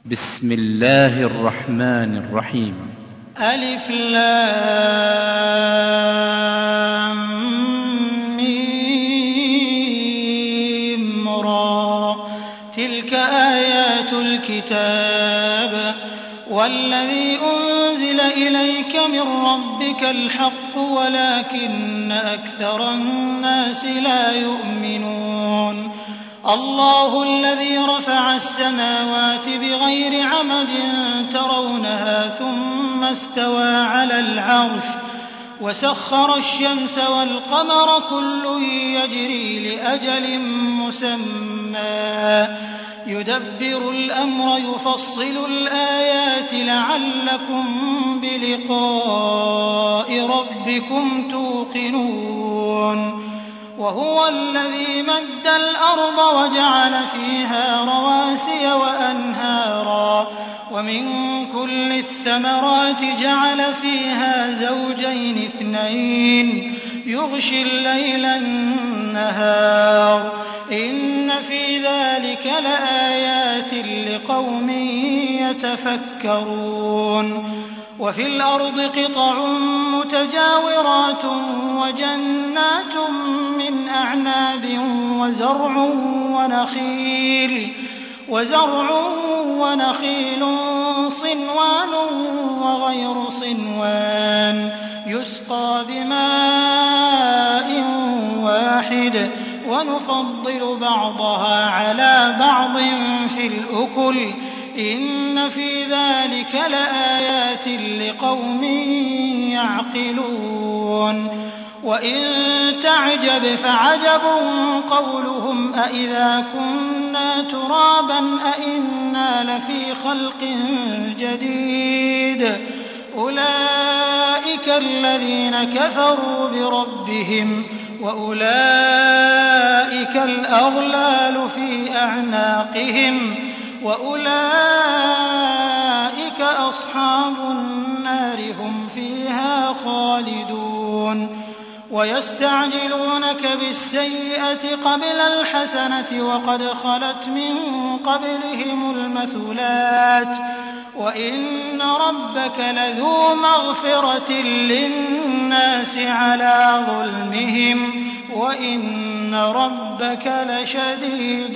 بسم الله الرحمن الرحيم. ألف لام ميم را، تلك آيات الكتاب والذي أنزل إليك من ربك الحق ولكن أكثر الناس لا يؤمنون. الله الذي رفع السماوات بغير عمد ترونها ثم استوى على العرش وسخر الشمس والقمر كل يجري لأجل مسمى يدبر الأمر يفصل الآيات لعلكم بلقاء ربكم توقنون. وهو الذي مد الأرض وجعل فيها رواسي وأنهارا ومن كل الثمرات جعل فيها زوجين اثنين يغشي الليل النهار إن في ذلك لآيات لقوم يتفكرون. وفي الأرض قطع متجاورات وجنات من أعناب وزرع ونخيل صنوان وغير صنوان يسقى بماء واحد ونفضل بعضها على بعض في الأكل إن في ذلك لآيات لقوم يعقلون. وإن تعجب فعجب قولهم أإذا كنا ترابا أإنا لفي خلق جديد أولئك الذين كفروا بربهم وأولئك الأغلال في أعناقهم وأولئك أصحاب النار هم فيها خالدون. ويستعجلونك بالسيئة قبل الحسنة وقد خلت من قبلهم المثلات وإن ربك لذو مغفرة للناس على ظلمهم وإن ربك لشديد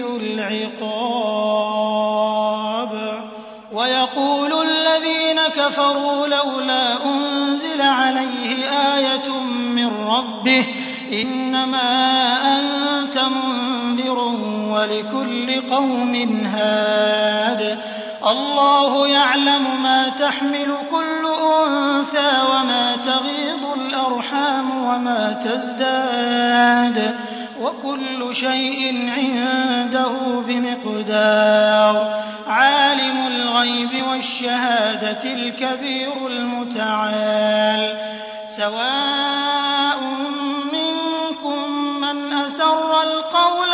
العقاب. ويقول الذين كفروا لولا أنزل عليه آية من ربه إنما أنت منذر ولكل قوم هاد. الله يعلم ما تحمل كل أنثى وما تغيض الأرحام وما تزداد وكل شيء عنده بمقدار. عالم الغيب والشهادة الكبير المتعال. سواء منكم من أسر القول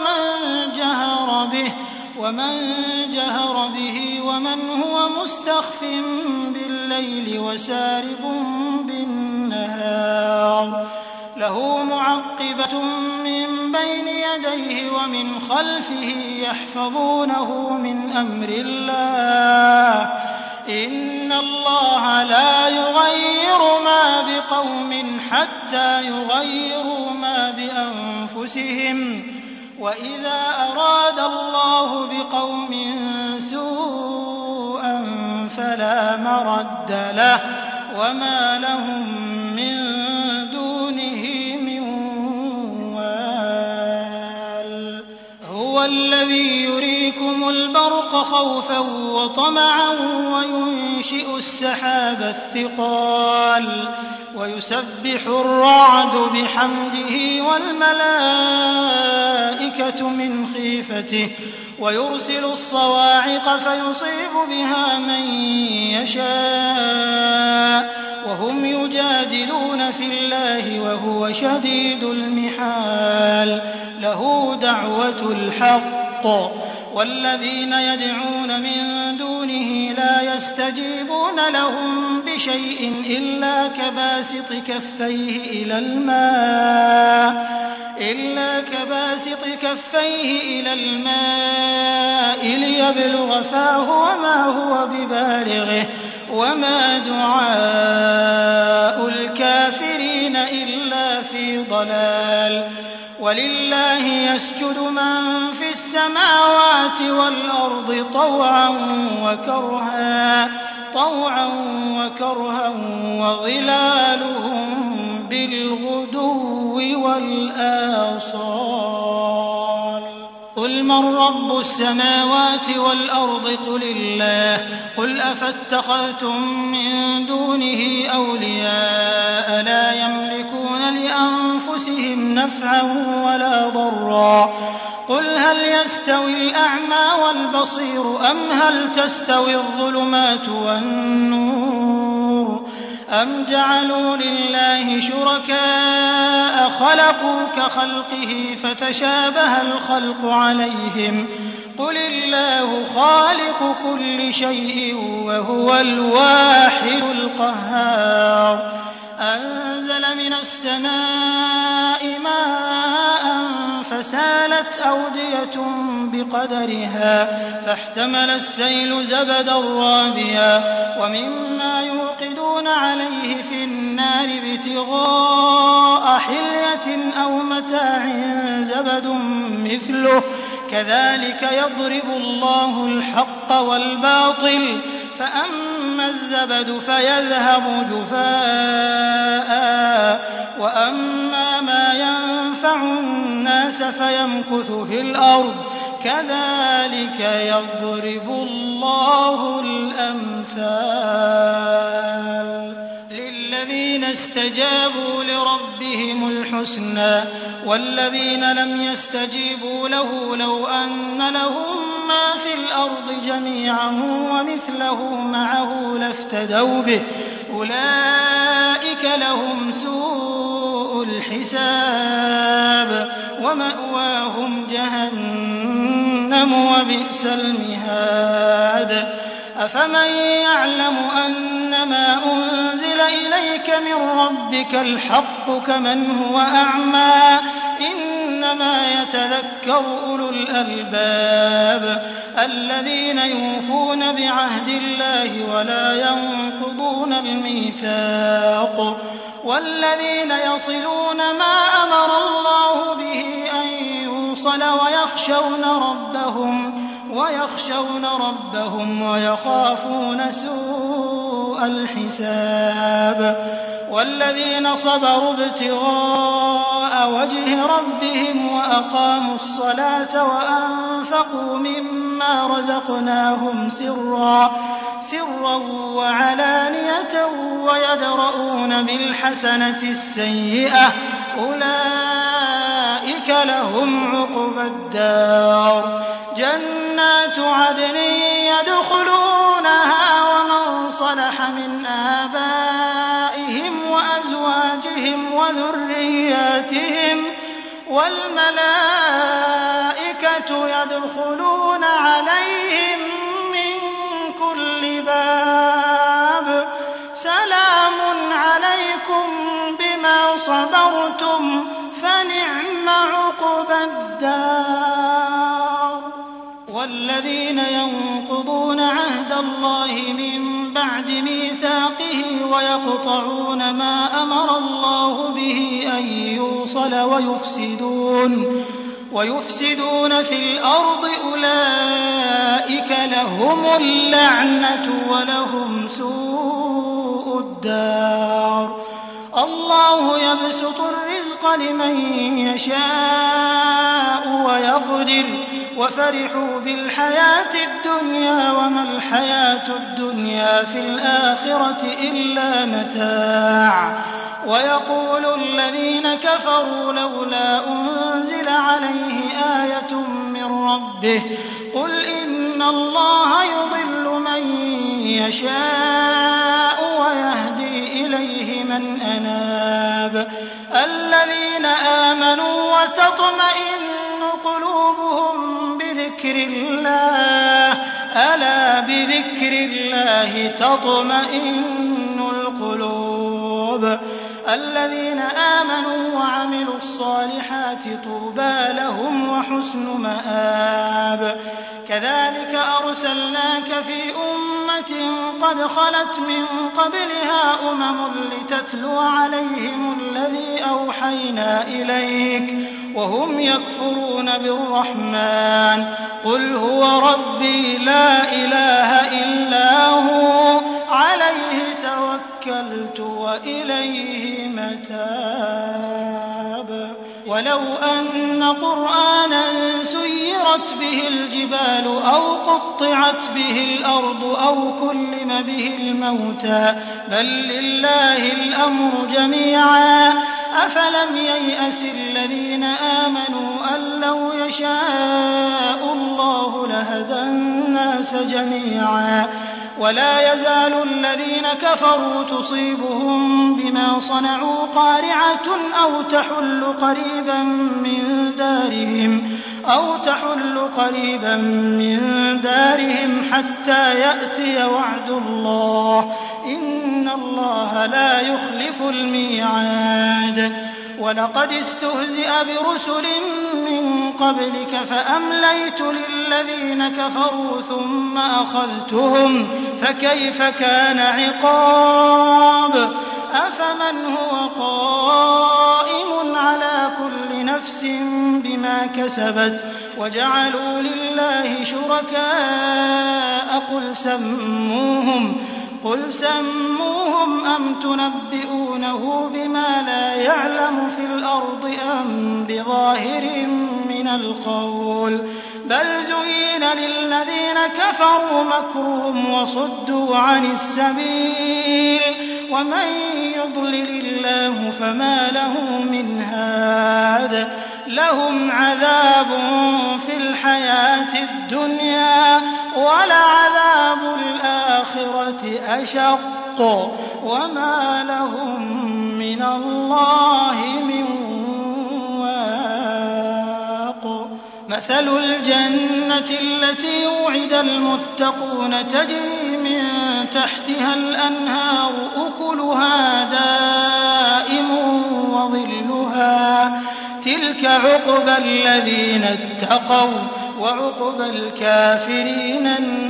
ومن جهر به ومن هو مستخف بالليل وسارب بالنهار. له معقبة من بين يديه ومن خلفه يحفظونه من أمر الله. إن الله لا يغير ما بقوم حتى يغيروا ما بأنفسهم وإذا أراد الله بقوم سوءا فلا مرد له وما لهم من دونه من وال. هو الذي يريكم البرق خوفا وطمعا وينشئ السحاب الثقال ويسبح الرعد بحمده والملائكة من خيفته ويرسل الصواعق فيصيب بها من يشاء وهم يجادلون في الله وهو شديد المحال. له دعوة الحق والذين يدعون من دونه لا يستجيبون لهم بشيء إلا كباسط كفيه إلى الماء ليبلغ فاه وما هو ببالغه وما دعاء الكافرين إلا في ضلال. ولله يسجد من في السماوات والأرض طوعا وكرها وظلالهم بالغدو والآصال. قل من رب السماوات والأرض قل الله. قل أفاتخذتم من دونه أولياء لا يملكون لأنفسهم نفعا ولا ضرا. قل هل يستوي الأعمى والبصير أم هل تستوي الظلمات والنور أم جعلوا لله شركاء خلقوا كخلقه فتشابه الخلق عليهم. قل الله خالق كل شيء وهو الواحد القهار. أنزل من السماء ماء فسالت أودية بقدرها فاحتمل السيل زبدا رابيا ومما يوقدون عليه في النار ابتغاء حلية أو متاع زبد مثله كذلك يضرب الله الحق والباطل فأما الزبد فيذهب جفاء وأما ما ينفع الناس فيمكث في الأرض كذلك يضرب الله الأمثال. للذين استجابوا لربهم الحسنى والذين لم يستجيبوا له لو أن لهم ما في الأرض جميعا ومثله معه لافتدوا به أولئك لهم سوء الحساب ومأواهم جهنم وبئس المهاد. أفمن يعلم أنما أنزل إليك من ربك الحق كمن هو أعمى إنما يتذكر أولو الألباب الذين يوفون بعهد الله ولا ينقضون الميثاق والذين يصلون ما أمر الله به أن يوصل ويخشون ربهم ويخافون سوء الحساب. والذين صبروا ابتغاء وجه ربهم وأقاموا الصلاة وأنفقوا مما رزقناهم سرا وعلانية ويدرؤون بالحسنة السيئة أولئك لهم عقبى الدار. جنات عدن يدخلونها ومن صلح من آبائهم وأزواجهم وذرياتهم والملائكة يدخلون عليهم من كل باب سلام عليكم بما صبرتم فنعم عقبى الدار. والذين ينقضون عهد الله من بعد ميثاقه ويقطعون ما أمر الله به أن يوصل ويفسدون في الأرض أولئك لهم اللعنة ولهم سوء الدار. الله يبسط الرزق لمن يشاء ويقدر وفرحوا بالحياة الدنيا وما الحياة الدنيا في الآخرة إلا متاع. ويقول الذين كفروا لولا أنزل عليه آية من ربه قل إن الله يضل من يشاء ويهدي إليه من أناب. الذين آمنوا وتطمئن قلوبهم بذكر بذكر الله ألا بذكر الله تطمئن القلوب الذين آمنوا وعملوا الصالحات طوبى لهم وحسن مآب كذلك أرسلناك في أمة قد خلت من قبلها لتتلو عليهم الذي أوحينا إليك وهم يكفرون بالرحمن قل هو ربي لا إله إلا هو عليه توكلت وإليه متاب ولو أن قرآنا سيرت به الجبال أو قطعت به الأرض أو كلم به الموتى بل لله الأمر جميعا أفلم ييأس الذين آمنوا أن لو يشاء الله لهدى الناس جميعا ولا يزال الذين كفروا تصيبهم بما صنعوا قارعة أو تحل قريبا من دارهم حتى يأتي وعد الله إن الله لا يخلف الميعاد ولقد استهزئ برسل من قبلك فأمليت للذين كفروا ثم أخذتهم فكيف كان عقاب أفمن هو قائم على كل نفس بما كسبت وجعلوا لله شركاء قل سموهم أم تنبئونه بما لا يعلم في الأرض أم بظاهر من القول بل زين للذين كفروا مكرهم وصدوا عن السبيل ومن يضلل الله فما له من هاد لهم عذاب في الحياة الدنيا ولعذاب الآخرة أشق وما لهم من الله من واق مثل الجنة التي وعد المتقون تجري من تحتها الأنهار أكلها دائم وظلها تلك عقبى الذين اتقوا وعقبى الكافرين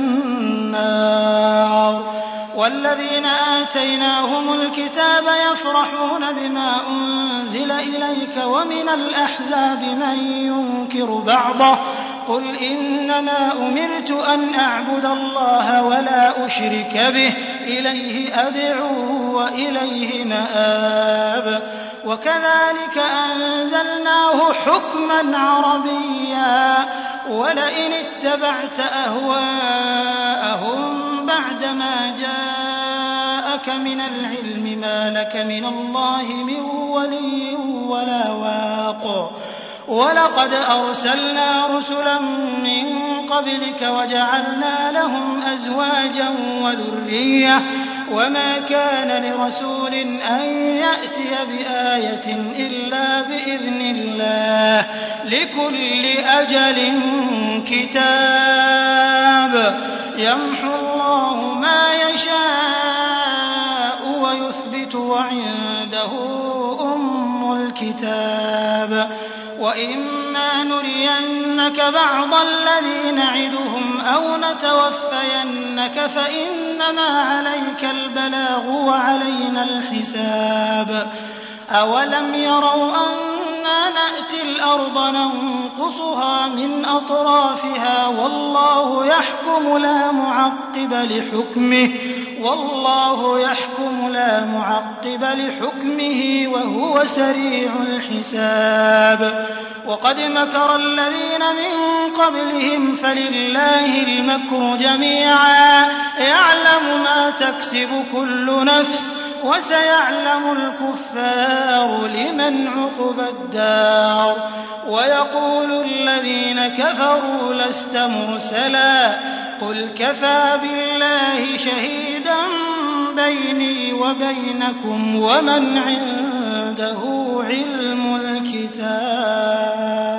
النار والذين آتيناهم الكتاب يفرحون بما أنزل إليك ومن الأحزاب من ينكر بعضه قل إنما أمرت أن أعبد الله ولا أشرك به إليه أدعو وإليه مآب وكذلك أنزلناه حكما عربيا ولئن اتبعت أهواءهم بعدما جاءك من العلم ما لك من الله من ولي ولا واق ولقد أرسلنا رسلا من قبلك وجعلنا لهم أزواجا وذرية وما كان لرسول أن يأتي بآية إلا بإذن الله لكل أجل كتاب يمحو الله ما يشاء ويثبت وعنده أم الكتاب وإما نرينك بعض الذي نعدهم أو نتوفينك فإنما عليك البلاغ وعلينا الحساب أولم يروا أنا نأتي الأرض ننقصها من أطرافها والله يحكم لا معقب لحكمه وهو سريع الحساب وقد مكر الذين من قبلهم فلله المكر جميعا يعلم ما تكسب كل نفس وسيعلم الكفار لمن عقبى الدار ويقول الذين كفروا لست مرسلا قل كفى بالله شهيدا بيني وبينكم ومن عنده علم الكتاب